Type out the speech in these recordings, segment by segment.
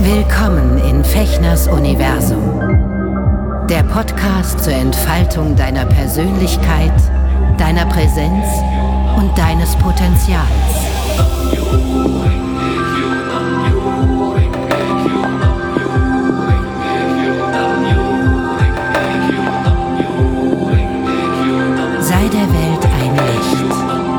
Willkommen in Fechners Universum. Der Podcast zur Entfaltung deiner Persönlichkeit, deiner Präsenz und deines Potenzials. Sei der Welt ein Licht.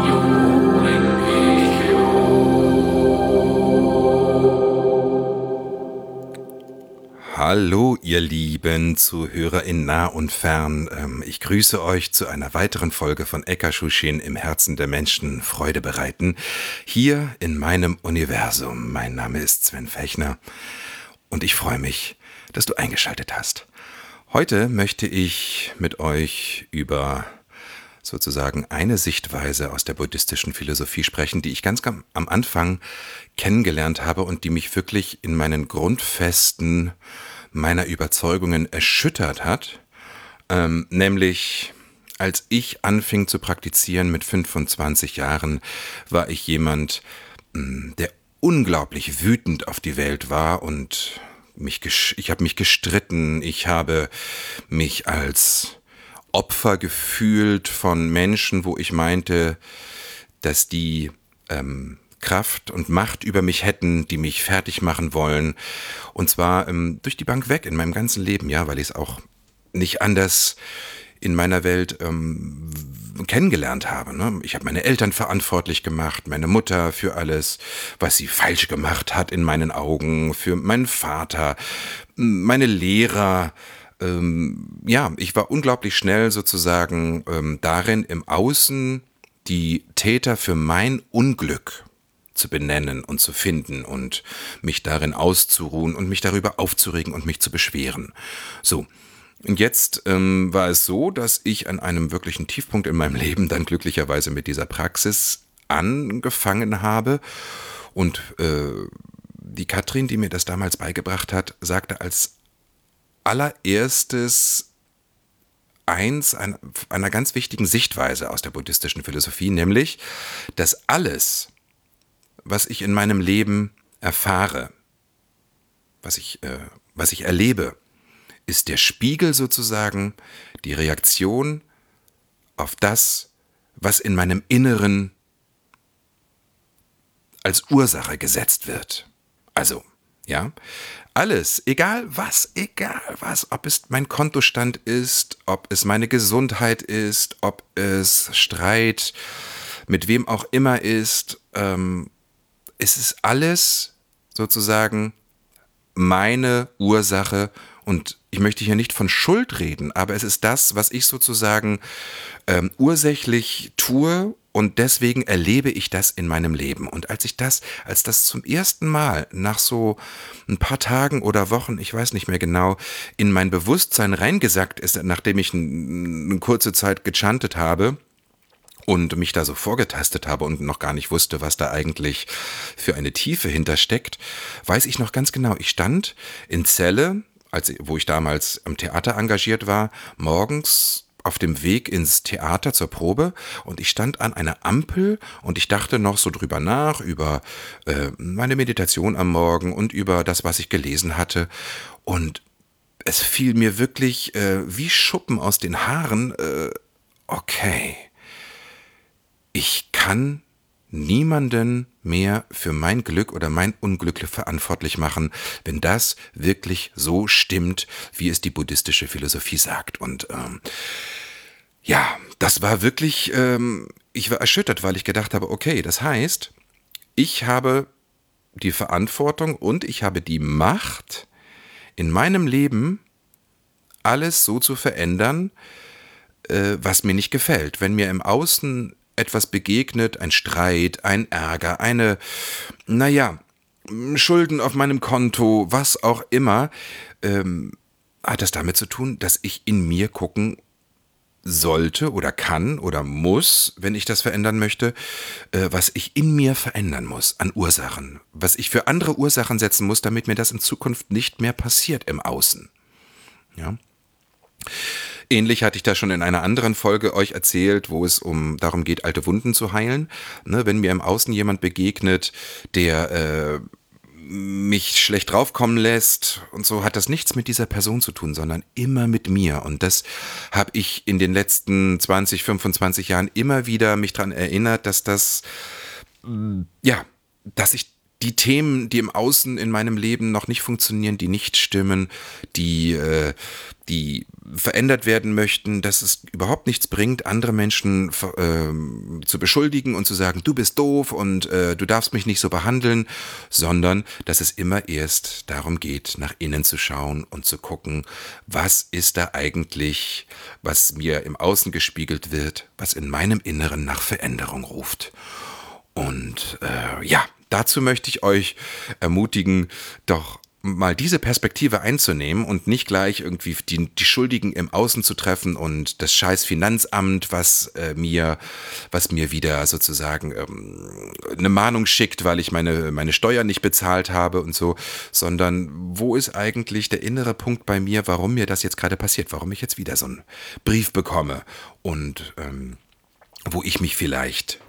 Hallo ihr lieben Zuhörer in nah und fern, ich grüße euch zu einer weiteren Folge von Ekaschushin im Herzen der Menschen Freude bereiten, hier in meinem Universum. Mein Name ist Sven Fechner und ich freue mich, dass du eingeschaltet hast. Heute möchte ich mit euch über sozusagen eine Sichtweise aus der buddhistischen Philosophie sprechen, die ich ganz am Anfang kennengelernt habe und die mich wirklich in meinen Grundfesten meiner Überzeugungen erschüttert hat, nämlich als ich anfing zu praktizieren mit 25 Jahren, war ich jemand, der unglaublich wütend auf die Welt war und ich habe mich gestritten, ich habe mich als Opfer gefühlt von Menschen, wo ich meinte, dass die Kraft und Macht über mich hätten, die mich fertig machen wollen. Und zwar durch die Bank weg in meinem ganzen Leben, ja, weil ich es auch nicht anders in meiner Welt kennengelernt habe. Ne? Ich habe meine Eltern verantwortlich gemacht, meine Mutter für alles, was sie falsch gemacht hat in meinen Augen, für meinen Vater, meine Lehrer. Ja, ich war unglaublich schnell sozusagen darin, im Außen die Täter für mein Unglück zu benennen und zu finden und mich darin auszuruhen und mich darüber aufzuregen und mich zu beschweren. So, und jetzt war es so, dass ich an einem wirklichen Tiefpunkt in meinem Leben dann glücklicherweise mit dieser Praxis angefangen habe und die Katrin, die mir das damals beigebracht hat, sagte als allererstes einer ganz wichtigen Sichtweise aus der buddhistischen Philosophie, nämlich, dass alles, was ich in meinem Leben erfahre, was ich erlebe, ist der Spiegel sozusagen, die Reaktion auf das, was in meinem Inneren als Ursache gesetzt wird. Also, ja, alles, egal was, ob es mein Kontostand ist, ob es meine Gesundheit ist, ob es Streit mit wem auch immer ist, es ist alles sozusagen meine Ursache und ich möchte hier nicht von Schuld reden, aber es ist das, was ich sozusagen ursächlich tue und deswegen erlebe ich das in meinem Leben. Und als das zum ersten Mal nach so ein paar Tagen oder Wochen, ich weiß nicht mehr genau, in mein Bewusstsein reingesackt ist, nachdem ich eine kurze Zeit gechantet habe, und mich da so vorgetastet habe und noch gar nicht wusste, was da eigentlich für eine Tiefe hintersteckt, weiß ich noch ganz genau. Ich stand in Celle, wo ich damals am Theater engagiert war, morgens auf dem Weg ins Theater zur Probe und ich stand an einer Ampel und ich dachte noch so drüber nach, über meine Meditation am Morgen und über das, was ich gelesen hatte und es fiel mir wirklich wie Schuppen aus den Haaren, okay, ich kann niemanden mehr für mein Glück oder mein Unglück verantwortlich machen, wenn das wirklich so stimmt, wie es die buddhistische Philosophie sagt. Und ja, das war wirklich, ich war erschüttert, weil ich gedacht habe, okay, das heißt, ich habe die Verantwortung und ich habe die Macht, in meinem Leben alles so zu verändern, was mir nicht gefällt. Wenn mir im Außen etwas begegnet, ein Streit, ein Ärger, Schulden auf meinem Konto, was auch immer, hat das damit zu tun, dass ich in mir gucken sollte oder kann oder muss, wenn ich das verändern möchte, was ich in mir verändern muss an Ursachen, was ich für andere Ursachen setzen muss, damit mir das in Zukunft nicht mehr passiert im Außen. Ja. Ähnlich hatte ich da schon in einer anderen Folge euch erzählt, wo es darum geht, alte Wunden zu heilen. Ne, wenn mir im Außen jemand begegnet, der mich schlecht draufkommen lässt und so, hat das nichts mit dieser Person zu tun, sondern immer mit mir. Und das habe ich in den letzten 20, 25 Jahren immer wieder mich daran erinnert, dass ich die Themen, die im Außen in meinem Leben noch nicht funktionieren, die nicht stimmen, die verändert werden möchten, dass es überhaupt nichts bringt, andere Menschen zu beschuldigen und zu sagen, du bist doof und du darfst mich nicht so behandeln, sondern dass es immer erst darum geht, nach innen zu schauen und zu gucken, was ist da eigentlich, was mir im Außen gespiegelt wird, was in meinem Inneren nach Veränderung ruft. Und dazu möchte ich euch ermutigen, doch mal diese Perspektive einzunehmen und nicht gleich irgendwie die Schuldigen im Außen zu treffen und das scheiß Finanzamt, was mir wieder sozusagen eine Mahnung schickt, weil ich meine Steuern nicht bezahlt habe und so, sondern wo ist eigentlich der innere Punkt bei mir, warum mir das jetzt gerade passiert, warum ich jetzt wieder so einen Brief bekomme und wo ich mich vielleicht,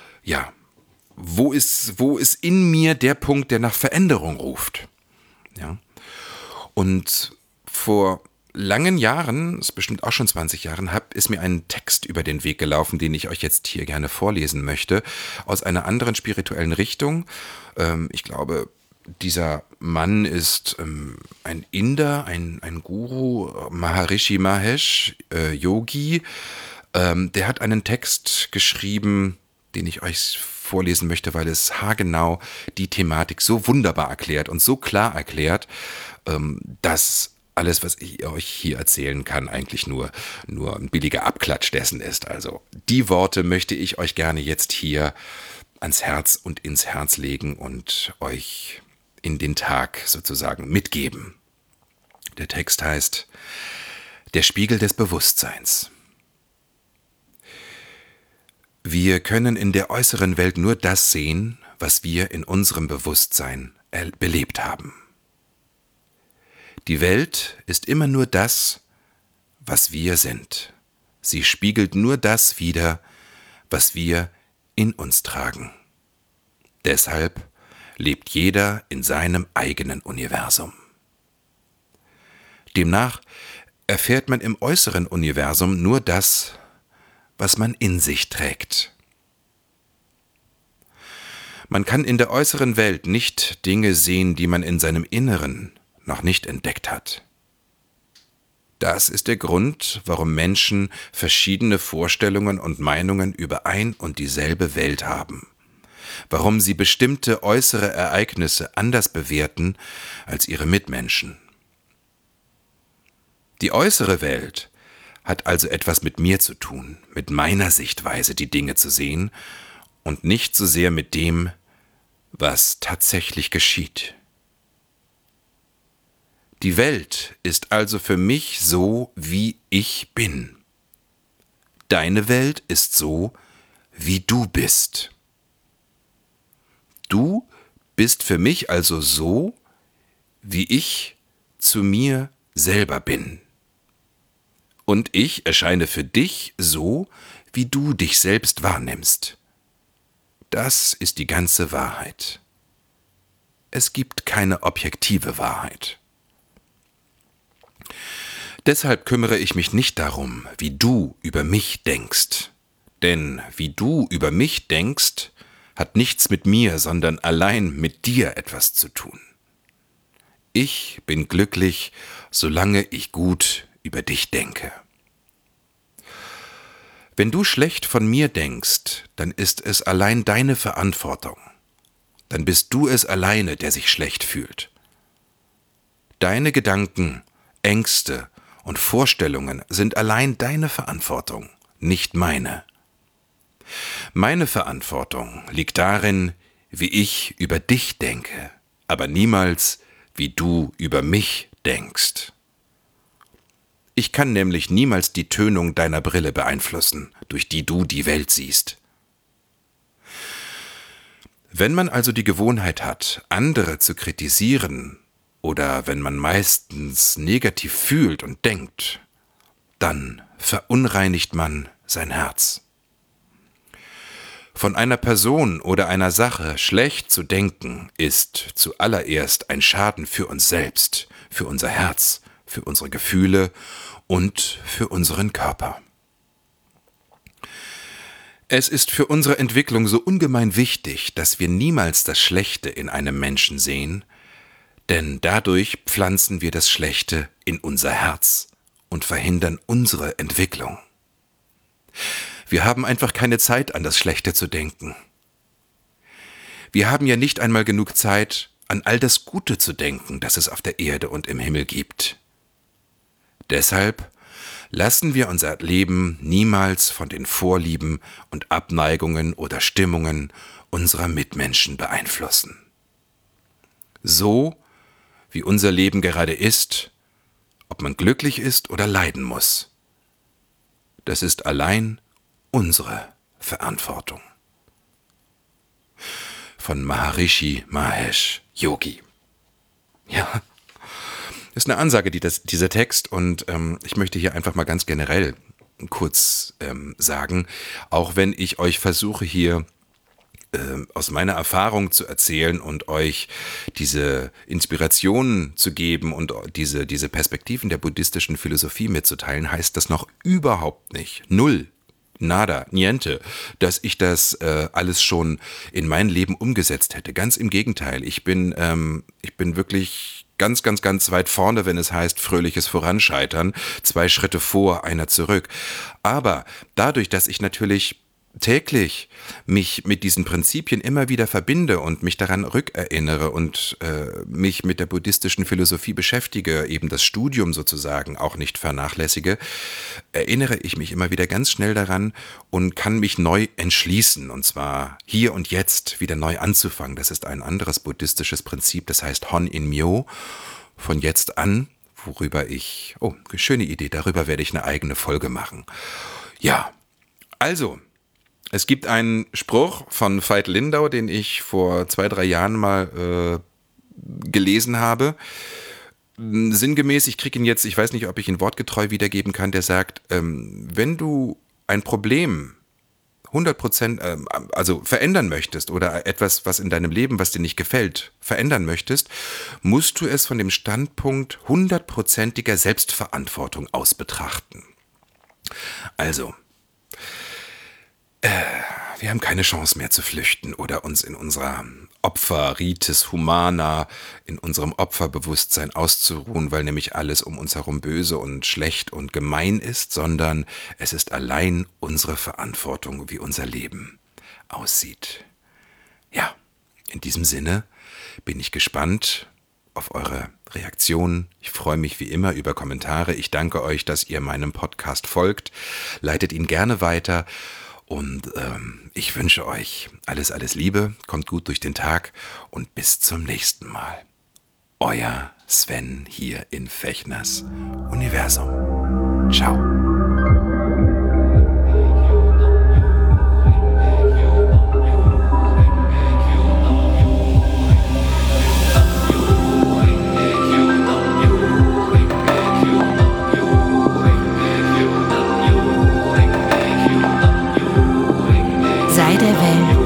wo ist in mir der Punkt, der nach Veränderung ruft? Ja. Und vor langen Jahren, ist bestimmt auch schon 20 Jahren, ist mir ein Text über den Weg gelaufen, den ich euch jetzt hier gerne vorlesen möchte, aus einer anderen spirituellen Richtung. Ich glaube, dieser Mann ist ein Inder, ein Guru, Maharishi Mahesh, Yogi. Der hat einen Text geschrieben, den ich euch vorlesen möchte, weil es haargenau die Thematik so wunderbar erklärt und so klar erklärt, dass alles, was ich euch hier erzählen kann, eigentlich nur ein billiger Abklatsch dessen ist. Also die Worte möchte ich euch gerne jetzt hier ans Herz und ins Herz legen und euch in den Tag sozusagen mitgeben. Der Text heißt: Der Spiegel des Bewusstseins. Wir können in der äußeren Welt nur das sehen, was wir in unserem Bewusstsein belebt haben. Die Welt ist immer nur das, was wir sind. Sie spiegelt nur das wider, was wir in uns tragen. Deshalb lebt jeder in seinem eigenen Universum. Demnach erfährt man im äußeren Universum nur das, was man in sich trägt. Man kann in der äußeren Welt nicht Dinge sehen, die man in seinem Inneren noch nicht entdeckt hat. Das ist der Grund, warum Menschen verschiedene Vorstellungen und Meinungen über ein und dieselbe Welt haben. Warum sie bestimmte äußere Ereignisse anders bewerten als ihre Mitmenschen. Die äußere Welt hat also etwas mit mir zu tun, mit meiner Sichtweise, die Dinge zu sehen und nicht so sehr mit dem, was tatsächlich geschieht. Die Welt ist also für mich so, wie ich bin. Deine Welt ist so, wie du bist. Du bist für mich also so, wie ich zu mir selber bin. Und ich erscheine für dich so, wie du dich selbst wahrnimmst. Das ist die ganze Wahrheit. Es gibt keine objektive Wahrheit. Deshalb kümmere ich mich nicht darum, wie du über mich denkst. Denn wie du über mich denkst, hat nichts mit mir, sondern allein mit dir etwas zu tun. Ich bin glücklich, solange ich gut über dich denke. Wenn du schlecht von mir denkst, dann ist es allein deine Verantwortung. Dann bist du es alleine, der sich schlecht fühlt. Deine Gedanken, Ängste und Vorstellungen sind allein deine Verantwortung, nicht meine. Meine Verantwortung liegt darin, wie ich über dich denke, aber niemals, wie du über mich denkst. Ich kann nämlich niemals die Tönung deiner Brille beeinflussen, durch die du die Welt siehst. Wenn man also die Gewohnheit hat, andere zu kritisieren, oder wenn man meistens negativ fühlt und denkt, dann verunreinigt man sein Herz. Von einer Person oder einer Sache schlecht zu denken, ist zuallererst ein Schaden für uns selbst, für unser Herz, für unsere Gefühle und für unseren Körper. Es ist für unsere Entwicklung so ungemein wichtig, dass wir niemals das Schlechte in einem Menschen sehen, denn dadurch pflanzen wir das Schlechte in unser Herz und verhindern unsere Entwicklung. Wir haben einfach keine Zeit, an das Schlechte zu denken. Wir haben ja nicht einmal genug Zeit, an all das Gute zu denken, das es auf der Erde und im Himmel gibt. Deshalb lassen wir unser Leben niemals von den Vorlieben und Abneigungen oder Stimmungen unserer Mitmenschen beeinflussen. So, wie unser Leben gerade ist, ob man glücklich ist oder leiden muss, das ist allein unsere Verantwortung. Von Maharishi Mahesh Yogi. Ja, das ist eine Ansage, dieser Text, und ich möchte hier einfach mal ganz generell kurz sagen, auch wenn ich euch versuche hier aus meiner Erfahrung zu erzählen und euch diese Inspirationen zu geben und diese Perspektiven der buddhistischen Philosophie mitzuteilen, heißt das noch überhaupt nicht, null, nada, niente, dass ich das alles schon in mein Leben umgesetzt hätte. Ganz im Gegenteil, ich bin wirklich ganz, ganz, ganz weit vorne, wenn es heißt fröhliches Voranscheitern, 2 Schritte vor, einer zurück. Aber dadurch, dass ich natürlich täglich mich mit diesen Prinzipien immer wieder verbinde und mich daran rückerinnere und mich mit der buddhistischen Philosophie beschäftige, eben das Studium sozusagen auch nicht vernachlässige, erinnere ich mich immer wieder ganz schnell daran und kann mich neu entschließen, und zwar hier und jetzt wieder neu anzufangen. Das ist ein anderes buddhistisches Prinzip, das heißt Hon in Myo, von jetzt an, worüber schöne Idee, darüber werde ich eine eigene Folge machen. Ja, also, es gibt einen Spruch von Veit Lindau, den ich vor 2-3 Jahren mal gelesen habe. Sinngemäß, ich kriege ihn jetzt, ich weiß nicht, ob ich ihn wortgetreu wiedergeben kann, der sagt, wenn du ein Problem 100% also verändern möchtest oder etwas, was in deinem Leben, was dir nicht gefällt, verändern möchtest, musst du es von dem Standpunkt 100%iger Selbstverantwortung aus betrachten. Also, wir haben keine Chance mehr zu flüchten oder uns in unserer Opferritis humana, in unserem Opferbewusstsein auszuruhen, weil nämlich alles um uns herum böse und schlecht und gemein ist, sondern es ist allein unsere Verantwortung, wie unser Leben aussieht. Ja, in diesem Sinne bin ich gespannt auf eure Reaktionen. Ich freue mich wie immer über Kommentare. Ich danke euch, dass ihr meinem Podcast folgt. Leitet ihn gerne weiter. Und ich wünsche euch alles, alles Liebe, kommt gut durch den Tag und bis zum nächsten Mal. Euer Sven hier in Fechners Universum. Ciao. Sei der Welt